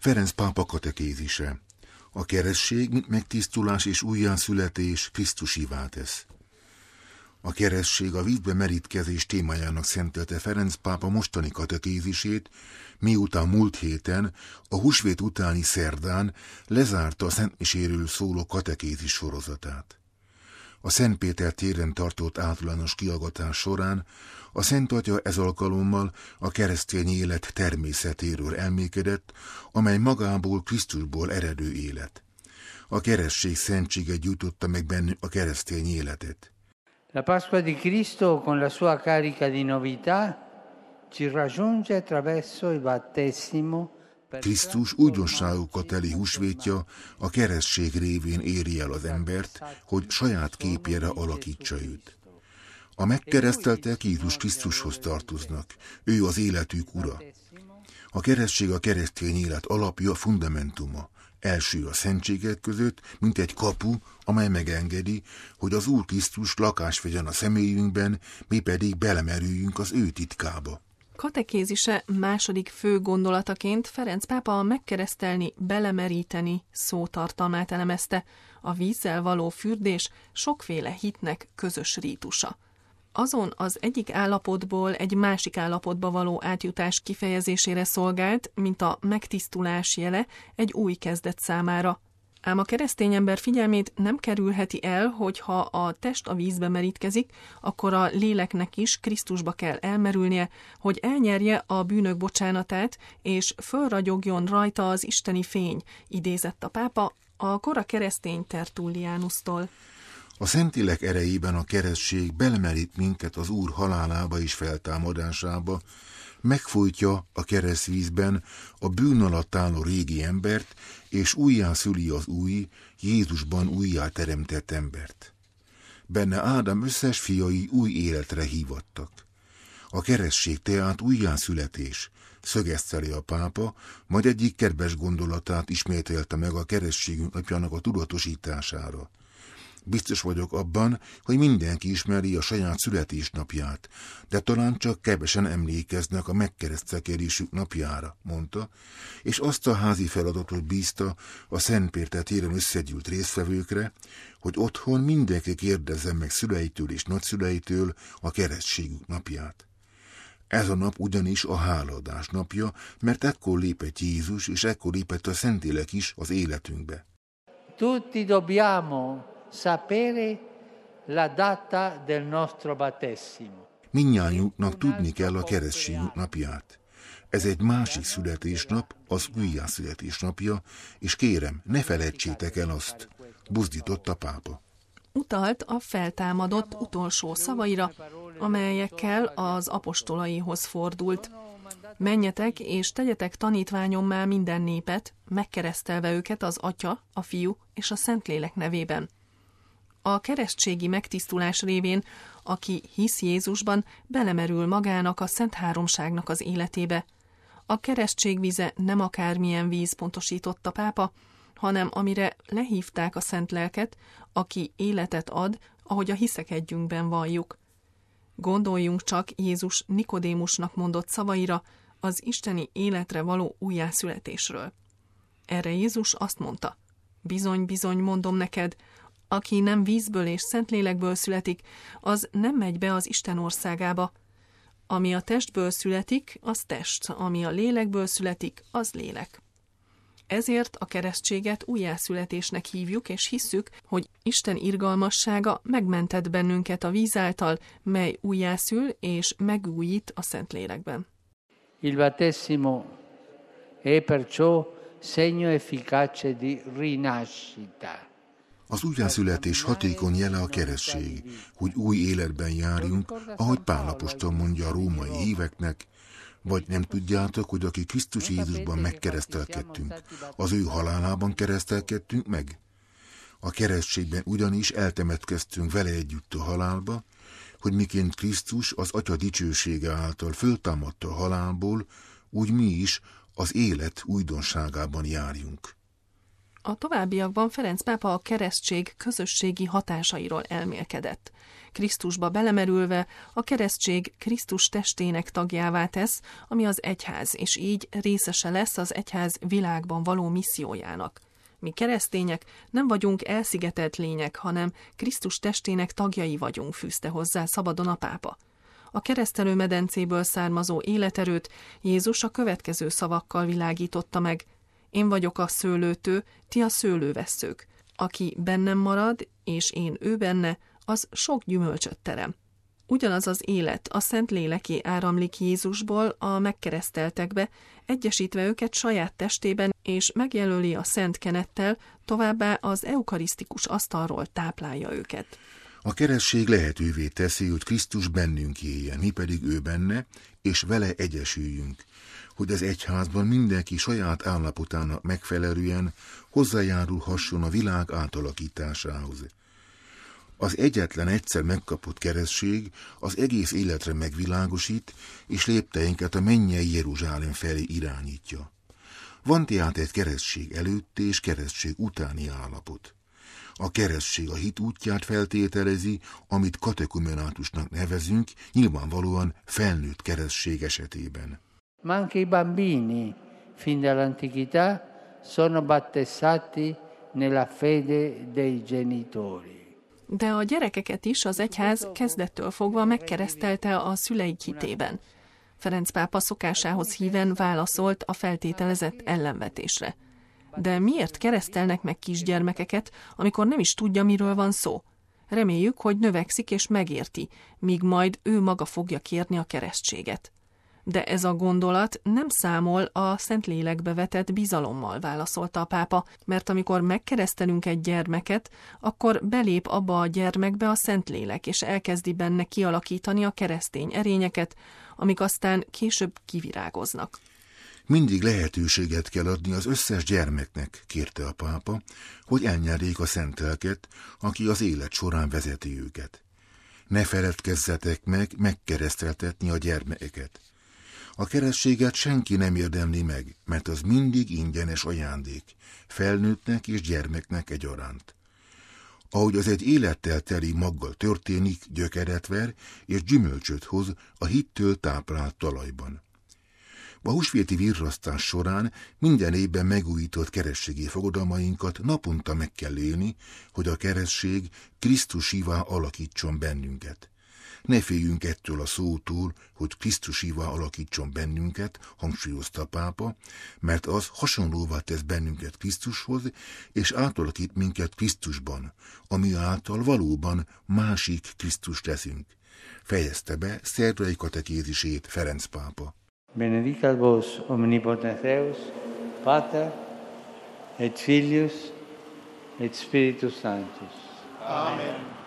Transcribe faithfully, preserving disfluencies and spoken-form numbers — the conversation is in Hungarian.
Ferenc pápa katekézise. A keresztség, mint megtisztulás és újjászületés Krisztusivá tesz. A keresztség a vízbe merítkezés témájának szentelte Ferenc pápa mostani katekézisét, miután múlt héten, a húsvét utáni szerdán lezárta a szentmiséről szóló katekézis sorozatát. A Szent Péter téren tartott általános kihallgatás során a Szent Atya ez alkalommal a keresztény élet természetéről elmékedett, amely magából Krisztusból eredő élet. A keresztség szentsége gyújtotta meg bennük a keresztény életet. La Pasqua di Cristo con la sua carica di novità ci raggiunge attraverso il battesimo. Krisztus újdonságokat teli húsvétja a keresztség révén éri el az embert, hogy saját képére alakítsa őt. A megkereszteltek Jézus Krisztushoz tartoznak, ő az életük ura. A keresztség a keresztény élet alapja, fundamentuma. Első a szentségek között, mint egy kapu, amely megengedi, hogy az Úr Krisztus lakást vegyen a személyünkben, mi pedig belemerüljünk az ő titkába. Katekézise második fő gondolataként Ferenc pápa a megkeresztelni, belemeríteni szótartalmát elemezte, a vízzel való fürdés sokféle hitnek közös rítusa. Azon az egyik állapotból egy másik állapotba való átjutás kifejezésére szolgált, mint a megtisztulás jele egy új kezdet számára. Ám a keresztény ember figyelmét nem kerülheti el, hogy ha a test a vízbe merítkezik, akkor a léleknek is Krisztusba kell elmerülnie, hogy elnyerje a bűnök bocsánatát, és fölragyogjon rajta az isteni fény, idézett a pápa a kora keresztény Tertullianusztól. A Szentlélek erejében a keresztség belemerít minket az Úr halálába és feltámadásába, megfojtja a keresztvízben a bűn alatt álló régi embert, és újjászüli az új, Jézusban újjáteremtett embert. Benne Ádám összes fiai új életre hívattak. A keresztség tehát újjászületés, szögeszteli a pápa, majd egyik kedves gondolatát ismételte meg a keresztségünk napjának a tudatosítására. Biztos vagyok abban, hogy mindenki ismeri a saját születésnapját, de talán csak kevesen emlékeznek a megkeresztelkedésük napjára, mondta, és azt a házi feladatot bízta a Szent Péter téren összegyűlt résztvevőkre, hogy otthon mindenki kérdezzen meg szüleitől és nagyszüleitől a keresztségük napját. Ez a nap ugyanis a hálaadás napja, mert ekkor lépett Jézus, és ekkor lépett a Szentlélek is az életünkbe. Tutti dobbiamo sapere la data del nostro battesimo. Mindnyájunknak tudni kell a keresztségünk napját. Ez egy másik születésnap, az újjászületés napja, és kérem, ne felejtsétek el azt, buzdított a pápa. Utalt a feltámadott utolsó szavaira, amelyekkel az apostolaihoz fordult. Menjetek és tegyetek tanítványommá minden népet, megkeresztelve őket az Atya, a Fiú és a Szentlélek nevében. A keresztségi megtisztulás révén, aki hisz Jézusban, belemerül magának a Szent Háromságnak az életébe. A keresztség víze nem akármilyen víz, pontosított a pápa, hanem amire lehívták a Szent Lelket, aki életet ad, ahogy a hiszekedjünkben valljuk. Gondoljunk csak Jézus Nikodémusnak mondott szavaira, az isteni életre való újjászületésről. Erre Jézus azt mondta: bizony, bizony, mondom neked, aki nem vízből és Szentlélekből születik, az nem megy be az Isten országába. Ami a testből születik, az test, ami a lélekből születik, az lélek. Ezért a keresztséget újjászületésnek hívjuk, és hisszük, hogy Isten irgalmassága megmentett bennünket a víz által, mely újjászül és megújít a Szentlélekben. Il battesimo è perciò segno efficace di rinascita. Az újjászületés hatékony jele a keresztség, hogy új életben járjunk, ahogy Pál apostol mondja a római híveknek, vagy nem tudjátok, hogy aki Krisztus Jézusban megkeresztelkedtünk, az ő halálában keresztelkedtünk meg? A keresztségben ugyanis eltemetkeztünk vele együtt a halálba, hogy miként Krisztus az Atya dicsősége által föltámadta a halálból, úgy mi is az élet újdonságában járjunk. A továbbiakban Ferenc pápa a keresztség közösségi hatásairól elmélkedett. Krisztusba belemerülve a keresztség Krisztus testének tagjává tesz, ami az egyház, és így részese lesz az egyház világban való missziójának. Mi keresztények nem vagyunk elszigetelt lények, hanem Krisztus testének tagjai vagyunk, fűzte hozzá szabadon a pápa. A keresztelő medencéből származó életerőt Jézus a következő szavakkal világította meg: én vagyok a szőlőtő, ti a szőlővesszők. Aki bennem marad, és én ő benne, az sok gyümölcsöt terem. Ugyanaz az élet, a Szent Léleké áramlik Jézusból a megkereszteltekbe, egyesítve őket saját testében, és megjelöli a szent kenettel, továbbá az eukarisztikus asztalról táplálja őket. A keresztség lehetővé teszi, hogy Krisztus bennünk éljen, mi pedig ő benne, és vele egyesüljünk, hogy az egyházban mindenki saját állapotának megfelelően hozzájárulhasson a világ átalakításához. Az egyetlen egyszer megkapott keresztség az egész életre megvilágosít, és lépteinket a mennyei Jeruzsálem felé irányítja. Van tehát egy keresztség előtti és keresztség utáni állapot. A keresztség a hit útját feltételezi, amit katekumenátusnak nevezünk, nyilvánvalóan felnőtt keresztség esetében. Ma anche i bambini, fin dall'antichità, sono battezzati nella fede dei genitori. De a gyerekeket is az egyház kezdettől fogva megkeresztelte a szüleik hitében. Ferenc pápa szokásához híven válaszolt a feltételezett ellenvetésre. De miért keresztelnek meg kisgyermekeket, amikor nem is tudja, miről van szó? Reméljük, hogy növekszik és megérti, míg majd ő maga fogja kérni a keresztséget. De ez a gondolat nem számol a Szentlélekbe vetett bizalommal, válaszolta a pápa, mert amikor megkeresztelünk egy gyermeket, akkor belép abba a gyermekbe a Szentlélek, és elkezdi benne kialakítani a keresztény erényeket, amik aztán később kivirágoznak. Mindig lehetőséget kell adni az összes gyermeknek, kérte a pápa, hogy elnyerjék a szent lelket, aki az élet során vezeti őket. Ne feledkezzetek meg megkereszteltetni a gyermekeket. A keresztséget senki nem érdemli meg, mert az mindig ingyenes ajándék, felnőttnek és gyermeknek egyaránt. Ahogy az egy élettel teli maggal történik, gyökeret ver és gyümölcsöt hoz a hittől táplált talajban. A húsvéti virrasztás során minden évben megújított keresztségi fogadalmainkat naponta meg kell élni, hogy a keresztség Krisztusivá alakítson bennünket. Ne féljünk ettől a szótól, hogy Krisztusivá alakítson bennünket, hangsúlyozta a pápa, mert az hasonlóvá tesz bennünket Krisztushoz, és átalakít minket Krisztusban, ami által valóban másik Krisztus leszünk. Fejezte be szerdai katekézisét Ferenc pápa. Benedicat vos omnipotens Deus, Pater, et Filius, et Spiritus Sanctus. Amen.